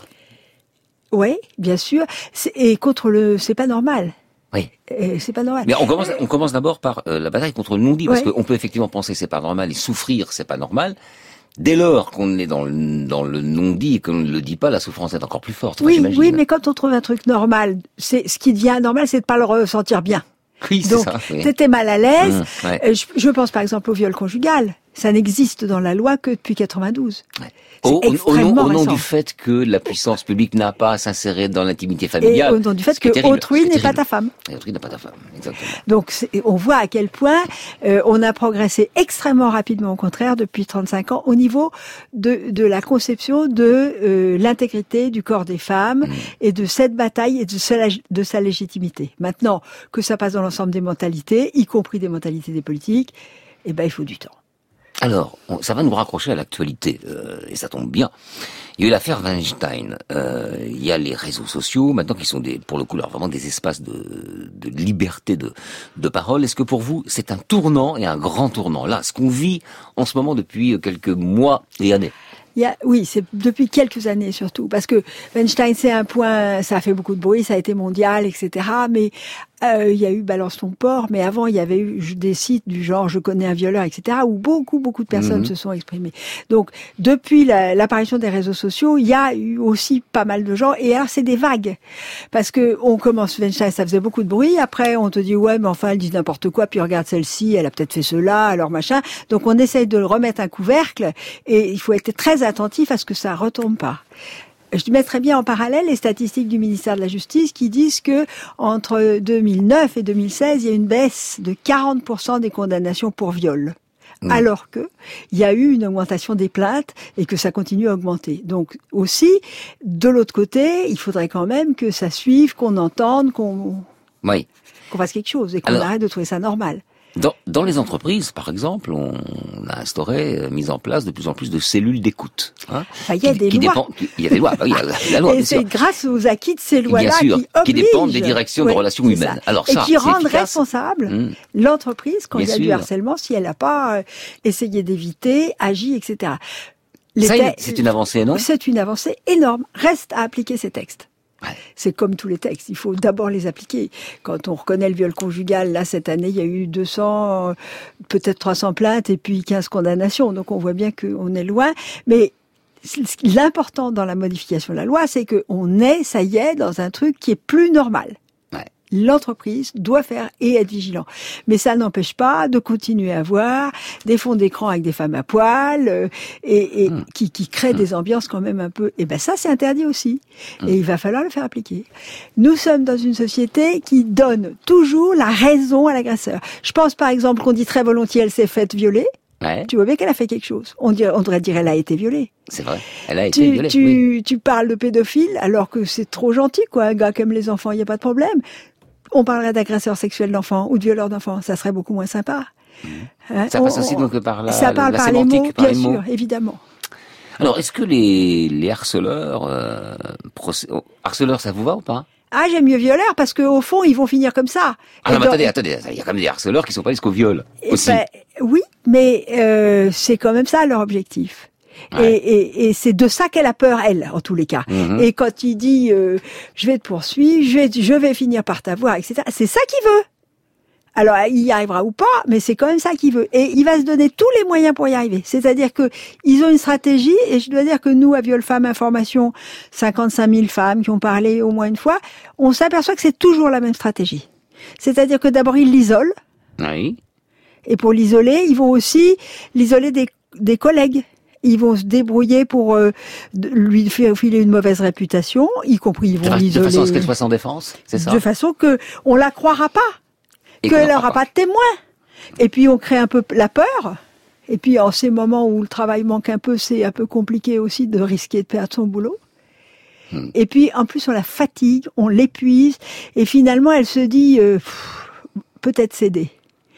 Oui, bien sûr. C'est, et contre le... C'est pas normal. Oui. Et c'est pas normal. Mais on commence, on commence d'abord par euh, la bataille contre le non-dit, parce Ouais. qu'on peut effectivement penser que c'est pas normal et souffrir c'est pas normal. Dès lors qu'on est dans le, dans le non-dit et qu'on ne le dit pas, la souffrance est encore plus forte. Enfin, Oui, j'imagine. oui, mais quand on trouve un truc normal, c'est ce qui devient normal, c'est de pas le ressentir bien. Oui, c'est Donc, ça. Oui. t'étais mal à l'aise. Mmh, ouais. Euh, je, je pense par exemple au viol conjugal. Ça n'existe dans la loi que depuis quatre-vingt-douze. Ouais. C'est Au, au, au nom, extrêmement au nom récent. du fait que la puissance publique n'a pas à s'insérer dans l'intimité Et familiale. au nom du fait ce qui est que terrible, autrui ce qui est n'est pas terrible. ta femme. Et autrui n'est pas ta femme, exactement. Donc c'est- on voit à quel point euh, on a progressé extrêmement rapidement, au contraire, depuis trente-cinq ans, au niveau de, de la conception de euh, l'intégrité du corps des femmes Mmh. et de cette bataille et de sa, de sa légitimité. Maintenant, que ça passe dans l'ensemble des mentalités, y compris des mentalités des politiques, eh ben il faut du temps. Alors, on- ça va nous raccrocher à l'actualité, euh, et ça tombe bien. Il y a eu l'affaire Weinstein. Euh, il y a les réseaux sociaux, maintenant, qui sont des, pour le coup, alors vraiment des espaces de, de liberté de, de parole. Est-ce que pour vous, c'est un tournant et un grand tournant? Là, ce qu'on vit en ce moment depuis quelques mois et années. Il y a, oui, c'est depuis quelques années surtout, parce que Weinstein, c'est un point, ça a fait beaucoup de bruit, ça a été mondial, et cetera. Mais euh, il y a eu Balance ton porc, mais avant, il y avait eu des sites du genre Je connais un violeur, et cetera, où beaucoup, beaucoup de personnes Mhm. se sont exprimées. Donc, depuis la- l'apparition des réseaux sociaux, il y a eu aussi pas mal de gens, et alors c'est des vagues, parce que on commence Weinstein, ça faisait beaucoup de bruit, après on te dit ouais, mais enfin elle dit n'importe quoi, puis regarde celle-ci, elle a peut-être fait cela, alors machin. Donc on essaye de le remettre un couvercle, et il faut être très attentif à ce que ça retombe pas. Je mettrais bien en parallèle les statistiques du ministère de la Justice qui disent que entre deux mille neuf et deux mille seize, il y a une baisse de quarante pour cent des condamnations pour viol. Mmh. Alors que il y a eu une augmentation des plaintes et que ça continue à augmenter. Donc aussi, de l'autre côté, il faudrait quand même que ça suive, qu'on entende, qu'on Oui. qu'on fasse quelque chose et qu'on Alors- arrête de trouver ça normal. Dans, dans les entreprises, par exemple, on a instauré, euh, mis en place de plus en plus de cellules d'écoute. Hein, Enfin, il y a qui- des qui lois. dépend- qui- il y a des lois, bah oui, il y a la, la loi, et bien c'est sûr. grâce aux acquis de ces Bien lois-là sûr, qui qui obligent, dépendent des directions de Ouais, relations c'est humaines. ça. Alors et ça, qui c'est rendent efficace. responsable Mmh. l'entreprise quand Bien il y a du sûr. harcèlement, si elle n'a pas euh, essayé d'éviter, agi, et cetera. Les Ça, te- c'est une avancée, non? C'est une avancée énorme. Reste à appliquer ces textes. C'est comme tous les textes, il faut d'abord les appliquer. Quand on reconnaît le viol conjugal, là, cette année, il y a eu deux cents, euh, peut-être trois cents plaintes et puis quinze condamnations. Donc on voit bien qu'on est loin. Mais l'important dans la modification de la loi, c'est qu'on est, ça y est, dans un truc qui est plus normal. L'entreprise doit faire et être vigilant. Mais ça n'empêche pas de continuer à avoir des fonds d'écran avec des femmes à poil euh, et, et Mmh. qui, qui créent des ambiances quand même un peu... Et ben ça, c'est interdit aussi. Mmh. Et il va falloir le faire appliquer. Nous sommes dans une société qui donne toujours la raison à l'agresseur. Je pense par exemple qu'on dit très volontiers elle s'est faite violer. Ouais. Tu vois bien qu'elle a fait quelque chose. On, dirait, on devrait dire elle a été violée. C'est vrai. Elle a été Tu, violée. tu, oui. tu parles de pédophile alors que c'est trop gentil, quoi. Un gars qui aime les enfants, il n'y a pas de problème. On parlerait d'agresseur sexuel d'enfants ou de violeur d'enfants, ça serait beaucoup moins sympa. Hein, Ça passe on- aussi donc par la, ça parle la par sémantique, les mots, par bien les mots. sûr, évidemment. Alors, est-ce que les, les harceleurs, euh, procé- oh, harceleurs, ça vous va ou pas? Ah, j'aime mieux violeur parce qu'au fond, ils vont finir comme ça. Ah Et non, mais dans- attendez, attendez, il y a quand même des harceleurs qui sont pas jusqu'au viol Eh aussi. ben, oui, mais euh, c'est quand même ça leur objectif. Ouais. Et, et, et c'est de ça qu'elle a peur, elle, en tous les cas. Mhm. Et quand il dit euh, je vais te poursuivre, je vais, je vais finir par t'avoir, et cetera, c'est ça qu'il veut. Alors, il y arrivera ou pas, mais c'est quand même ça qu'il veut. Et il va se donner tous les moyens pour y arriver. C'est-à-dire que ils ont une stratégie, et je dois dire que nous, à Viol Femmes Information, cinquante-cinq mille femmes qui ont parlé au moins une fois, on s'aperçoit que c'est toujours la même stratégie. C'est-à-dire que d'abord, ils l'isolent, Oui. et pour l'isoler, ils vont aussi l'isoler des, des collègues. Ils vont se débrouiller pour euh, de- lui faire filer une mauvaise réputation, y compris ils De, vont fa- de l'isoler façon à ce qu'elle soit sans défense, c'est ça? de façon que on la croira pas, Et qu'on qu'elle n'en n'aura croit pas de témoin. Et puis on crée un peu la peur. Et puis en ces moments où le travail manque un peu, c'est un peu compliqué aussi de risquer de perdre son boulot. Hmm. Et puis en plus on la fatigue, on l'épuise, et finalement elle se dit euh, pff, peut-être céder.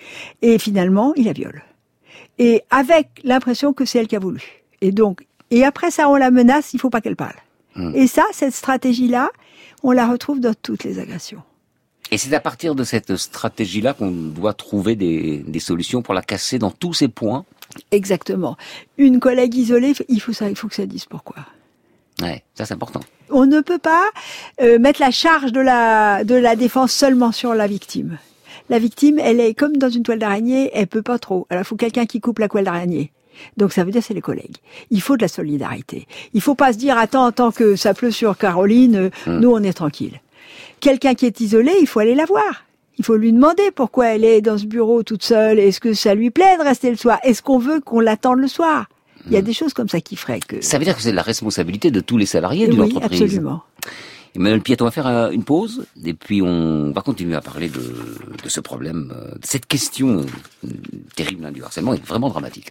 Et finalement il la viole. Et avec l'impression que c'est elle qui a voulu. Et donc, et après ça on la menace, il faut pas qu'elle parle. Hmm. Et ça, cette stratégie-là, on la retrouve dans toutes les agressions. Et c'est à partir de cette stratégie-là qu'on doit trouver des, des solutions pour la casser dans tous ces points. Exactement. Une collègue isolée, il faut ça, il faut que ça dise pourquoi. Ouais, ça c'est important. On ne peut pas euh, mettre la charge de la de la défense seulement sur la victime. La victime, elle est comme dans une toile d'araignée, elle peut pas trop. Alors il faut quelqu'un qui coupe la toile d'araignée. Donc ça veut dire c'est les collègues. Il faut de la solidarité. Il faut pas se dire attends, tant que ça pleut sur Caroline, mmh. nous on est tranquille. Quelqu'un qui est isolé, il faut aller la voir. Il faut lui demander pourquoi elle est dans ce bureau toute seule. Est-ce que ça lui plaît de rester le soir? Est-ce qu'on veut qu'on l'attende le soir? Il y a des choses comme ça qui feraient que... Ça veut dire que c'est de la responsabilité de tous les salariés oui, d'une entreprise. Oui, absolument. Emmanuel Piette, on va faire une pause, et puis on va continuer à parler de, de ce problème, de cette question terrible hein, du harcèlement, est vraiment dramatique.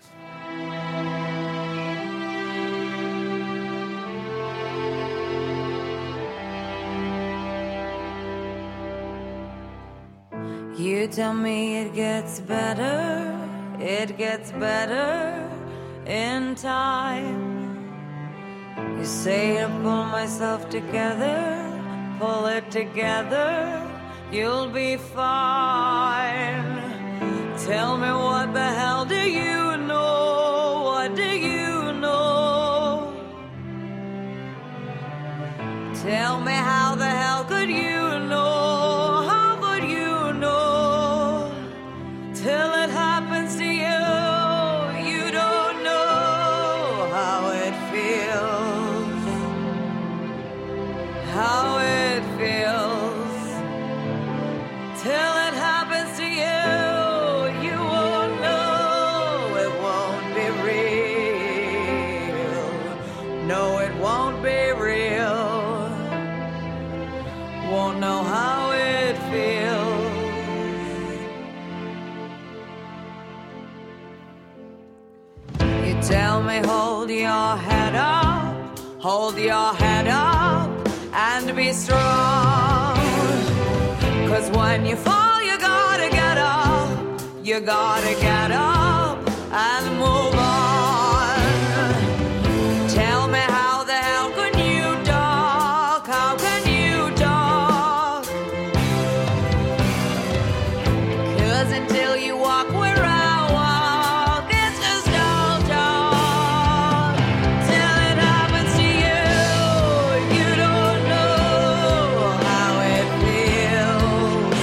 You tell me it gets better, it gets better in time. You say to pull myself together, pull it together, you'll be fine. Tell me what the hell do you know, what do you know? Tell me how the hell could you know, how could you know, till it happens to you, you don't know how it feels, how it feels, till it happens to you, you won't know, it won't be real, no it won't be real, won't know how it feels. You tell me hold your head up, hold your head up and be strong, 'cause when you fall you gotta get up, you gotta get up and move on. Tell me how the hell can you talk, how can you talk, 'cause until you walk where I walk, it's just all talk, till it happens to you, you don't know how it feels,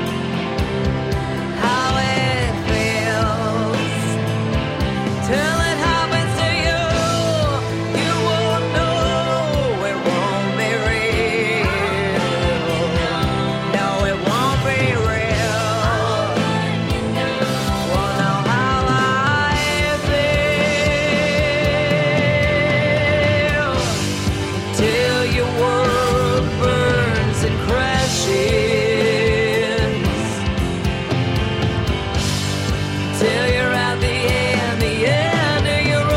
how it feels, till it happens to you, you won't know, it won't be real, no it won't be real, won't know how I feel, till your world burns and crashes, till you're at the end, the end of your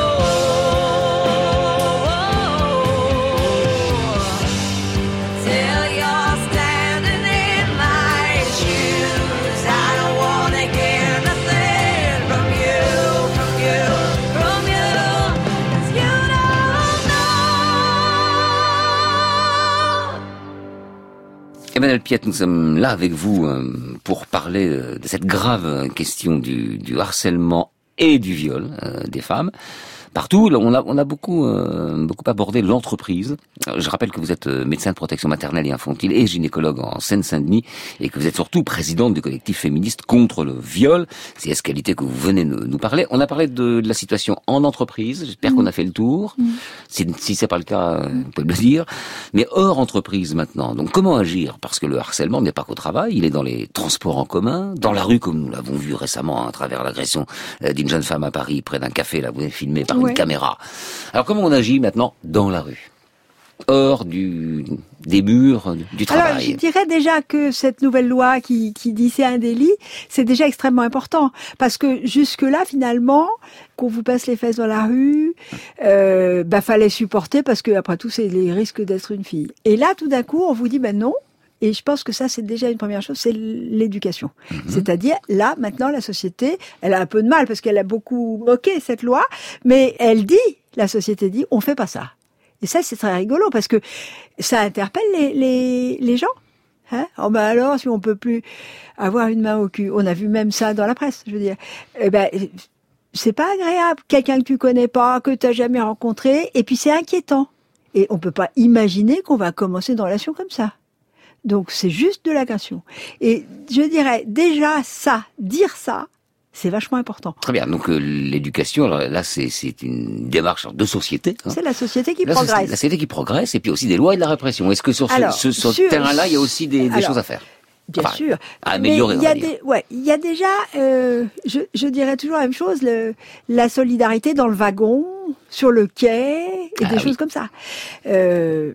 road, till you're standing in my shoes. I don't wanna hear nothing from you, from you, from you, 'cause you don't know. Emmanuel Piette, nous sommes là avec vous euh, pour parler euh, de cette grave question du, du harcèlement et du viol euh, des femmes. Partout, là, on a, on a beaucoup, euh, beaucoup abordé l'entreprise. Euh, Je rappelle que vous êtes euh, médecin de protection maternelle et infantile et gynécologue en Seine-Saint-Denis et que vous êtes surtout présidente du collectif féministe contre le viol. C'est à cette qualité que vous venez nous, nous parler. On a parlé de, de la situation en entreprise. J'espère mmh. qu'on a fait le tour. Mmh. Si, si c'est pas le cas, euh, vous pouvez me le dire. Mais hors entreprise maintenant. Donc comment agir? Parce que le harcèlement n'est pas qu'au travail. Il est dans les transports en commun, dans la rue, comme nous l'avons vu récemment à travers l'agression euh, d'une jeune femme à Paris près d'un café. Là, vous avez filmé par Ouais. une caméra. Alors comment on agit maintenant dans la rue, hors du des murs du travail? Alors, je dirais déjà que cette nouvelle loi qui, qui dit c'est un délit, c'est déjà extrêmement important. Parce que jusque-là, finalement, qu'on vous passe les fesses dans la rue, euh, bah, fallait supporter parce que, après tout, c'est les risques d'être une fille. Et là, tout d'un coup, on vous dit, ben non. Et je pense que ça, c'est déjà une première chose, c'est l'éducation. Mmh. C'est-à-dire, là, maintenant, la société, elle a un peu de mal parce qu'elle a beaucoup moqué cette loi, mais elle dit, la société dit, on fait pas ça. Et ça, c'est très rigolo parce que ça interpelle les, les, les gens. Hein? Oh ben alors, si on peut plus avoir une main au cul, on a vu même ça dans la presse, je veux dire. Eh ben, c'est pas agréable. Quelqu'un que tu connais pas, que tu n'as jamais rencontré, et puis c'est inquiétant. Et on peut pas imaginer qu'on va commencer une relation comme ça. Donc c'est juste de l'agression. Et je dirais déjà ça, dire ça, c'est vachement important. Très bien. Donc euh, l'éducation, alors, là, c'est, c'est une démarche de société. Hein. C'est la société qui là, progresse. C'est la société qui progresse, et puis aussi des lois et de la répression. Est-ce que sur ce, alors, ce, ce sur, terrain-là, il y a aussi des, des alors, choses à faire? Bien enfin, sûr. À améliorer, mais il y a on va dire. des, ouais, il y a déjà, euh, je, je dirais toujours la même chose, le, la solidarité dans le wagon, sur le quai, et ah, des oui. choses comme ça. Euh,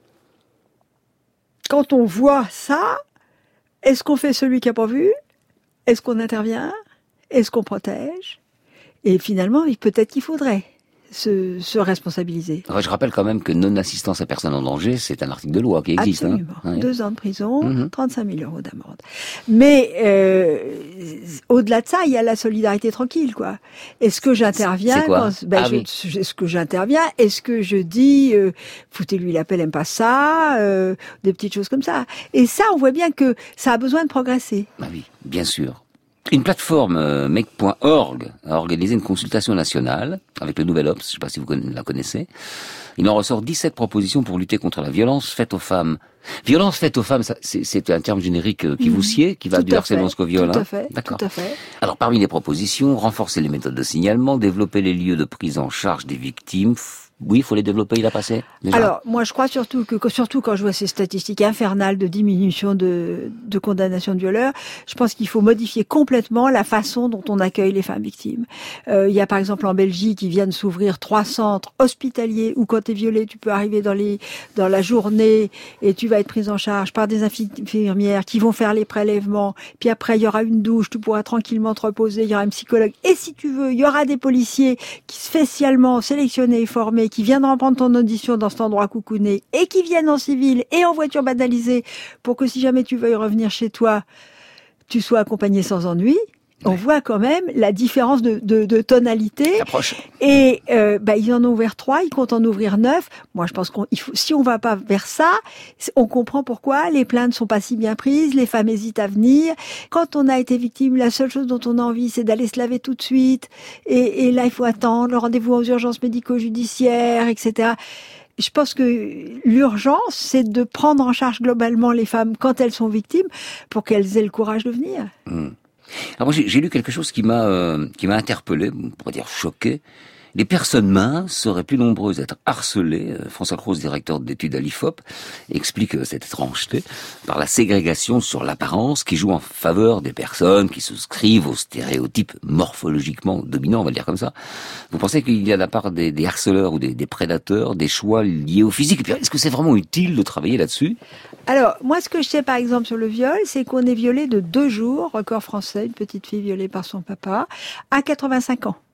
quand on voit ça, est-ce qu'on fait celui qui n'a pas vu? Est-ce qu'on intervient? Est-ce qu'on protège? Et finalement, peut-être qu'il faudrait se, se responsabiliser. Ouais, je rappelle quand même que non-assistance à personne en danger, c'est un article de loi qui existe. Absolument. Hein. Ouais. Deux ans de prison, mm-hmm. trente-cinq mille euros d'amende. Mais euh, au-delà de ça, il y a la solidarité tranquille, quoi. Est-ce que j'interviens C'est quoi quand, ben, ah, je, oui. Est-ce que j'interviens? Est-ce que je dis, euh, foutez-lui la paix, elle aime pas ça, euh, des petites choses comme ça. Et ça, on voit bien que ça a besoin de progresser. Ah oui, bien sûr. Une plateforme euh, make point org a organisé une consultation nationale avec le Nouvel Obs, je ne sais pas si vous la connaissez. Il en ressort dix-sept propositions pour lutter contre la violence faite aux femmes. Violence faite aux femmes, ça, c'est, c'est un terme générique euh, qui mmh. vous sied, qui va tout du harcèlement jusqu'au viol. Tout hein. à fait, D'accord. tout à fait. Alors parmi les propositions, renforcer les méthodes de signalement, développer les lieux de prise en charge des victimes. Oui, il faut les développer, il a passé déjà. Alors, moi, je crois surtout que, surtout quand je vois ces statistiques infernales de diminution de, de condamnation de violeurs, je pense qu'il faut modifier complètement la façon dont on accueille les femmes victimes. Euh, il y a par exemple en Belgique, ils viennent s'ouvrir trois centres hospitaliers où quand tu es violé, tu peux arriver dans les, dans la journée et tu vas être prise en charge par des infirmières qui vont faire les prélèvements. Puis après, il y aura une douche, tu pourras tranquillement te reposer, il y aura un psychologue. Et si tu veux, il y aura des policiers qui spécialement sélectionnés et formés qui viendront prendre ton audition dans cet endroit coucouné et qui viennent en civil et en voiture banalisée pour que si jamais tu veuilles revenir chez toi, tu sois accompagné sans ennui. On ouais. voit quand même la différence de, de, de tonalité. Approche. Et euh, bah, ils en ont ouvert trois, ils comptent en ouvrir neuf. Moi, je pense qu'on, il faut, si on va pas vers ça, on comprend pourquoi les plaintes sont pas si bien prises, les femmes hésitent à venir. Quand on a été victime, la seule chose dont on a envie, c'est d'aller se laver tout de suite. Et, et là, il faut attendre le rendez-vous aux urgences médico-judiciaires, et cetera. Je pense que l'urgence, c'est de prendre en charge globalement les femmes quand elles sont victimes pour qu'elles aient le courage de venir. Mmh. Alors moi j'ai, j'ai lu quelque chose qui m'a euh, qui m'a interpellé, on pourrait dire choqué. Les personnes minces seraient plus nombreuses à être harcelées. François Cros, directeur d'études à l'I F O P, explique cette étrangeté par la ségrégation sur l'apparence qui joue en faveur des personnes qui souscrivent aux stéréotypes morphologiquement dominants, on va le dire comme ça. Vous pensez qu'il y a de la part des, des harceleurs ou des, des prédateurs des choix liés au physique? Et puis, est-ce que c'est vraiment utile de travailler là-dessus? Alors, moi, ce que je sais, par exemple, sur le viol, c'est qu'on est violé de deux jours, record français, une petite fille violée par son papa, à quatre-vingt-cinq ans.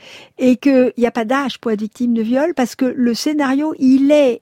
Et qu'il n'y a pas d'âge pour être victime de viol, parce que le scénario, il est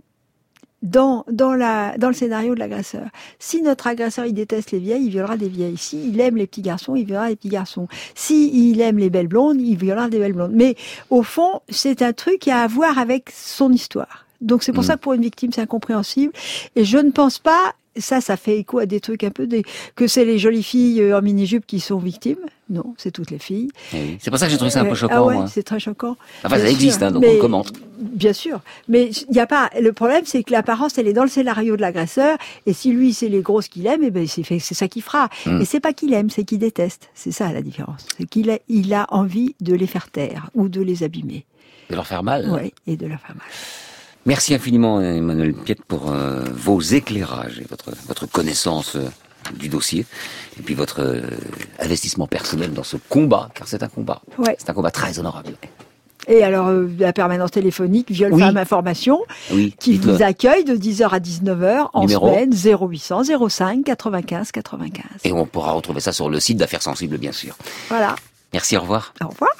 dans, dans, la, dans le scénario de l'agresseur. Si notre agresseur, il déteste les vieilles, il violera des vieilles. Si il aime les petits garçons, il violera les petits garçons. Si il aime les belles blondes, il violera des belles blondes. Mais au fond, c'est un truc qui a à voir avec son histoire. Donc c'est pour mmh. ça que pour une victime, c'est incompréhensible. Et je ne pense pas... Ça, ça fait écho à des trucs un peu des... que c'est les jolies filles en mini-jupe qui sont victimes. Non, c'est toutes les filles. Oui. C'est pour ça que j'ai trouvé ça un peu choquant. Ah ouais, moi. c'est très choquant. Enfin, bien ça existe, sûr. hein, donc mais, on commente. Bien sûr. Mais il y a pas. Le problème, c'est que l'apparence, elle est dans le scénario de l'agresseur. Et si lui, c'est les grosses qu'il aime, eh ben c'est, c'est ça qu'il fera. Mm. Et c'est pas qu'il aime, c'est qu'il déteste. C'est ça la différence. C'est qu'il a, il a envie de les faire taire ou de les abîmer. De leur faire mal. Oui, et de leur faire mal. Merci infiniment, Emmanuel Piette, pour euh, vos éclairages et votre, votre connaissance euh, du dossier, et puis votre euh, investissement personnel dans ce combat, car c'est un combat. Ouais. C'est un combat très honorable. Et alors, euh, la permanence téléphonique Viol oui. Femmes Information, oui, qui dites-le. vous accueille de dix heures à dix-neuf heures en Numéro semaine, zéro huit cents zéro cinq quatre-vingt-quinze quatre-vingt-quinze. Et on pourra retrouver ça sur le site d'Affaires Sensibles, bien sûr. Voilà. Merci, au revoir. Au revoir.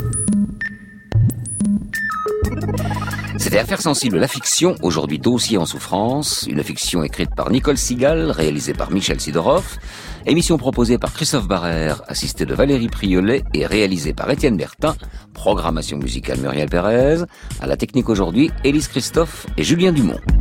C'était Affaires Sensibles, la fiction, aujourd'hui Dossier en souffrance, une fiction écrite par Nicole Sigal, réalisée par Michel Sidorov, émission proposée par Christophe Barrère, assisté de Valérie Priolet et réalisée par Étienne Bertin, programmation musicale Muriel Pérez, à la technique aujourd'hui, Élise Christophe et Julien Dumont.